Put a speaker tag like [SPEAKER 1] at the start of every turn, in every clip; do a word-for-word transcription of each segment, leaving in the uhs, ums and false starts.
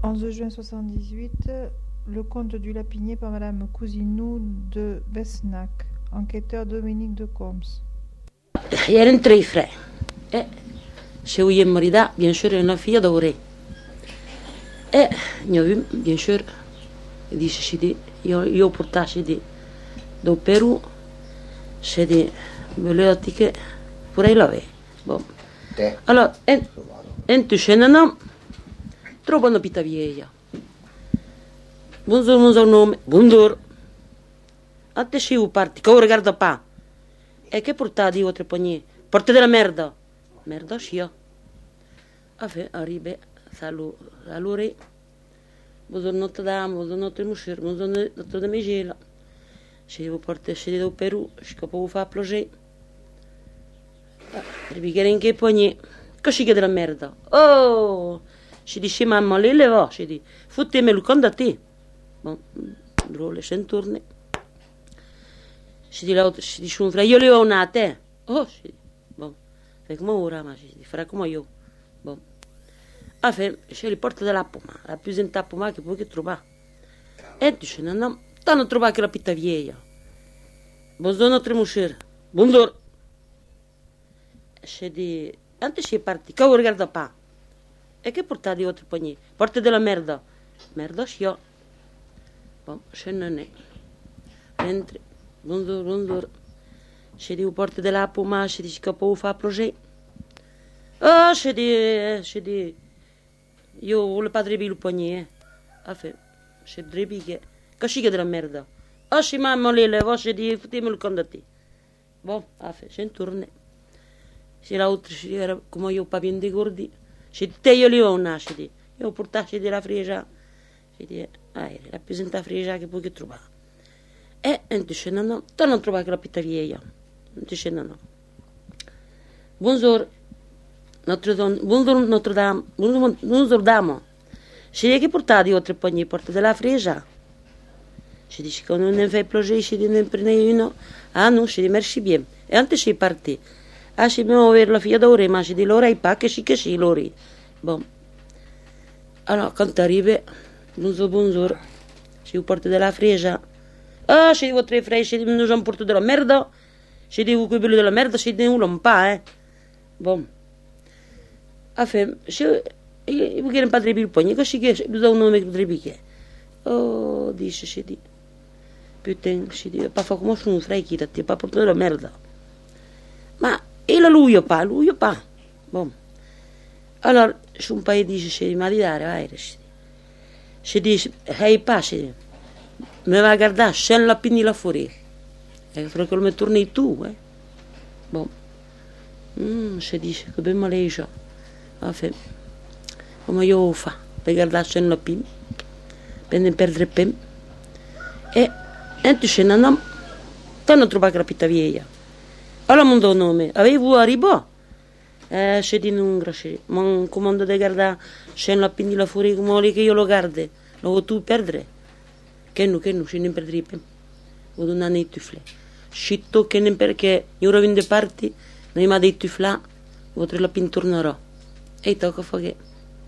[SPEAKER 1] onze juin soixante-dix-huit, le compte du Lapinier par Madame Cousinou de Besnac, enquêteur Dominique de Combs.
[SPEAKER 2] Erano tre fratelli. E se vogliamo morire, bien sûr, una figlia d'ore. E mio figlio, bien sûr, dice che io io portassi di do Perù, se di volevo che pure la ve. Boh. Allora, e e tu scendono, trovano pita vieja. Buongiorno, buongiorno nome, buongiorno. A te si parti, che guarda pa. E che portati io tre pogni? Porte della merda. Merda scia. A fe arriva, salu, salure. Buongiorno Notre Dame, buongiorno Notre Muscer, buongiorno Notre Dame Gela. Se devo portare, se devo Perù, si capo fa plogere. Ripicchiare in che pogni? Che si della merda. Oh! Si dice mamma, lei le va, si dice. Fottemi il conto a te. Bon, drole, centurne. Si dice l'altro, si dice un fra, io le ho una a te. Oh, si dice. Bon, fai come ora, ma si dice, farà come io. Bon. A fe, se li porta della poma, la più senta poma che puoi che trovare. E dice, no, no, t'hanno trovato che la pitta vieja. Buongiorno, tre muscer. Buongiorno. Si dice, anche si parti, che guarda pa. E che portati oltre pogni? Porte della merda. Merda scia. Bon, se non è. Entri. Buongiorno, buongiorno. Se dico porte della poma, se dice che può fare progetto. Ah, se dice, se dice. Io volevo padre il pogni, eh. A fe, se drebi che. Che sciga della merda. Ah, si mamma lì, le voce di fottimi il conto a te. Bon, a fe, se intorno. Se l'altro si era come io, papin di gordi. Se te io li ho nasciti, io portassi della fregia, si dice, ah, la più senta fregia che puoi trovare. E non dice, no, no, tu non trovi che la pitta vieja. Non dice, no, no. Buongiorno, Notre Dame, buongiorno Notre Dame, buongiorno, buongiorno Dame. Si dice che portati oltre pogni porta della fregia. Si dice che non ne fai plogere, si dice, ne prende uno. Ah, no, si dice, merci bien. E antes si parti. Ah, si dobbiamo avere la figlia d'ore, ma si di l'ora e pa che sì che sì, l'ori. Bon. Allora, quando arriva, buongiorno, buongiorno, si porta della fregia. Ah, si devo tre fregi, si non sono portato della merda, si devo quei belli della merda, si devo un pa, eh. Bon. A fe, si, io voglio padre il pogno, così che mi dà un nome che potrebbe che. Oh, dice, si di. Putain, si di, pa fa come sono fregi, da te, pa portare della merda. Ma e la lui pa, lui pa. Bon. Allora, su un paio dice, si ma di dare, vai, si dice, hey pa, si dice, mi va a guardare, se la pini là fuori. E fra che mi torni tu, eh. Bon. Mm, si dice, che ben male io. A fe, come io fa, per guardare se la pini, per non perdere pem. E, e tu se non, tu non trovi la pitta vieja. Allora non do nome, avevo arrivato. Eh, se di non grassi, ma un comando di guardare, se la pindi la fuori come che io lo guardi, lo vuoi tu perdere? Che no, che no, se ne perdri per. Vuoi un anno di tufle. Scitto che ne perché io ero in de parti, non mi ha detto tufla, vuoi la pin tornerò. E tocca fa che.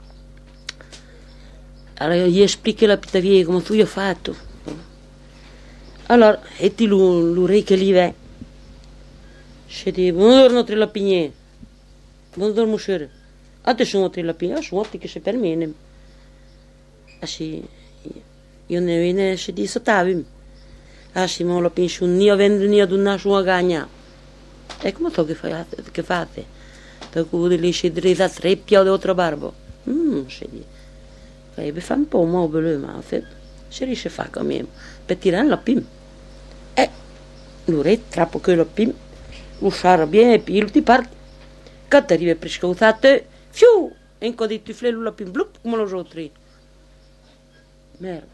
[SPEAKER 2] Allora gli spieghi la pitta via come tu gli hai fatto. Allora, e ti lo re che li vai. Si dice, buongiorno tre Lapinier. Buongiorno monsieur. A te sono tre Lapinier, sono otti che si permane. Ah sì, io ne viene, si dice, sottavi. Ah sì, ma lo penso, ni a vendere ni ad una sua gagna. E come so che fate? Che fate? Da cui lì si dritta tre piedi oltre barbo. Mmm, si dice. E vi fa un po' mobile, ma si riesce a fare come per tirare la pim. E l'ore trappo che la pim. Usciare bene, pil ti parti. Che ti arriva per scausate, fiu, e in codi ti flelu la pin blup come lo giotri. Merda.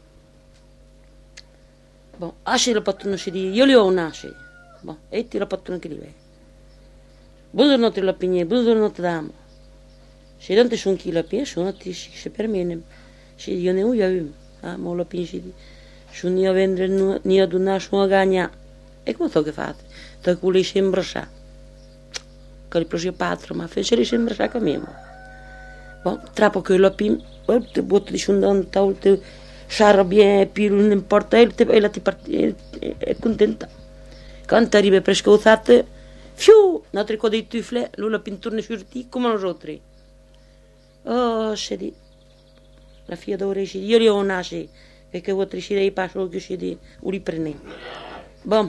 [SPEAKER 2] Bon, asci la pattuna si dice, io li ho un'asci. Bon, e ti la pattuna che li vedi. Buongiorno te la pigne, buongiorno te damo. Se non ti sono chi la pigne, sono ti si permane. Se io ne ho io, ah, ma la pigne si dice, sono io a vendere, ni ad una sua gagna. E come so che fate? Da cui si imbraccia. Che li prosi patro, ma fece li si imbraccia come me. Bon, tra poco la pim, te botto di scendanta, te sciarabia, più non importa, e la ti parti, è contenta. Quando arriva per scausate, fiu, notre co dei tufle, lui la pinturne surti, come non rotri. Oh, scedi. La figlia d'ora scedi, io li ho nasci, perché vuoi triscire i passi che scedi, o li prendi. Bon.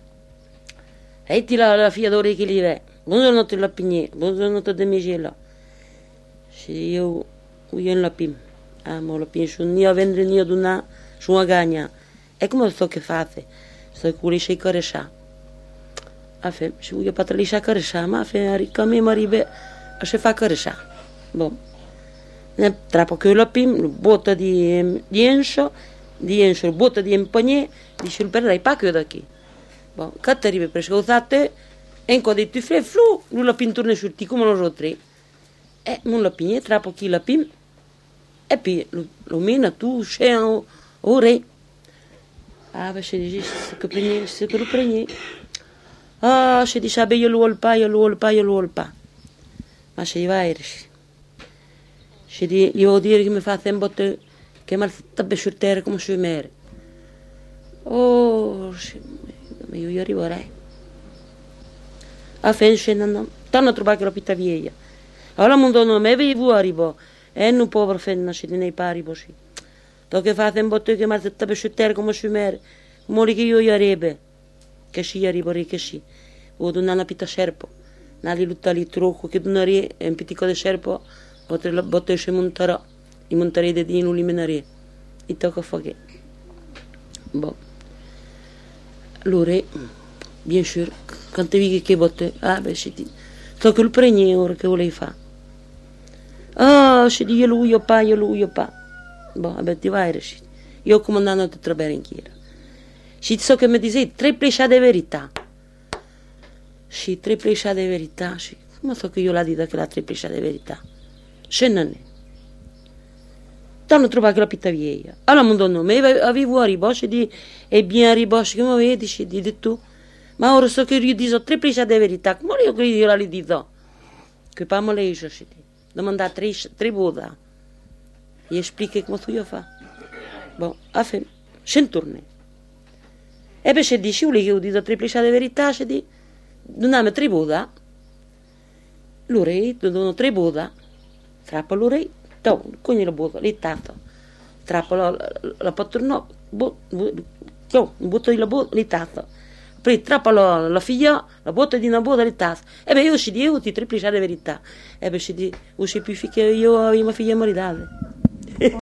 [SPEAKER 2] E ti la, la figlia d'ora che li è. Buongiorno te la pigne, buongiorno te de megela. Scedi io, io in la pim. Ah, ma la pim, sono io a vendere, io ad una, sono a gagna. E come sto che fate? Sto che vuole scei carescià. A fe, se voglio patraliscià carescià, ma a fe, a me mi arriva a se fa carescià. Bon. Tra poco la pim, botta di, di enso, di enso, botta di empagnè, di sul per dai pacchio da qui. Bon, quando arriva per scausate, e in coda di tufle, flu, lui la pinturne sul ti come lo rotri. E non la pigne, tra poco la pim, e poi lo mena tu, c'è un re. Ah, ma se dici, se che prendi, se che lo prendi. Ah, se dici, beh, io lo olpa, io lo olpa, io lo olpa. Ma se va a irsi. Se di, io devo dire che mi fa tempo che mi fa besciurtare come sui mere. Oh, ma io arriverei. A fin scendendo, torno a trovare la pita vieja. Allora mondo non mi avevo arrivo, e non povero fenna si nei pari così. To che fa tempo che mi fa besciurtare come sui mere, come che io arrivo. Che si arrivo, che si. O non una pita serpo, nali lutta lì troppo che non arrivo, e un pitico di serpo. Potre la botte se monterà, i monterei di dino li menare, i tocca fa che. Boh. Allora, bien sûr, quando vi che botte, ah beh, si ti, so che il pregne ora che volevi fare. Ah, si di io lui, io pa, io lui, io pa. Boh, vabbè, ti vai, si. Io comandando a te trabere in chiera. Si so che mi dice, tre plescia di verità. Si, tre plescia di verità, si. Ma so che io la dita che la tre plescia di verità. Scendane. T'hanno trovato la pita vieja. Allora, mondo no, ma avevo a ribosci di, e bien a ribosci, come vedi, di, di tu. Ma ora so che io dico tre presa di verità, come io credo io la li dico? Che pa me le esce, devo andare tre, tre boda. E spieghi come tu io fa. Bon, a fe, scendurne. E poi se dici, che io dico tre presa di verità, se di, non hanno tre boda. Loro, devono tre boda. Trappa l'orei, quindi la butta, lì tanto. Trappa la, la, la patrona, butta la butta, lì tanto. Poi trappa la, la figlia, la butta di una butta, lì tanto. E beh, io si dico, ti triplice la verità. E beh, si dico, io si più che io avevo una figlia maritale.